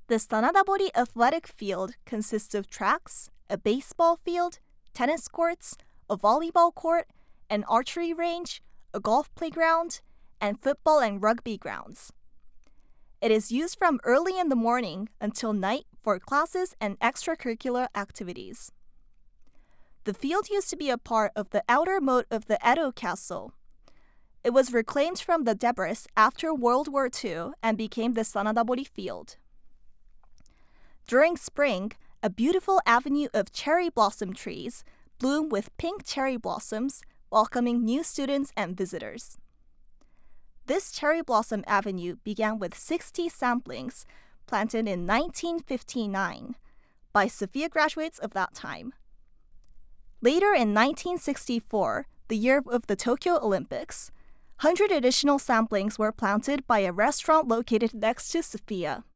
The Sanadabori Athletic Field consists of tracks, a baseball field, tennis courts, a volleyball court, an archery range, a golf playground, and football and rugby grounds. It is used from early in the morning until night for classes and extracurricular activities. The field used to be a part of the outer moat of the Edo Castle. It was reclaimed from the debris after World War II and became the Sanadabori Field. During spring, a beautiful avenue of cherry blossom trees bloom with pink cherry blossoms, welcoming new students and visitors. This cherry blossom avenue began with 60 saplings planted in 1959 by Sophia graduates of that time. Later in 1964, the year of the Tokyo Olympics, 100 additional saplings were planted by a restaurant located next to Sophia.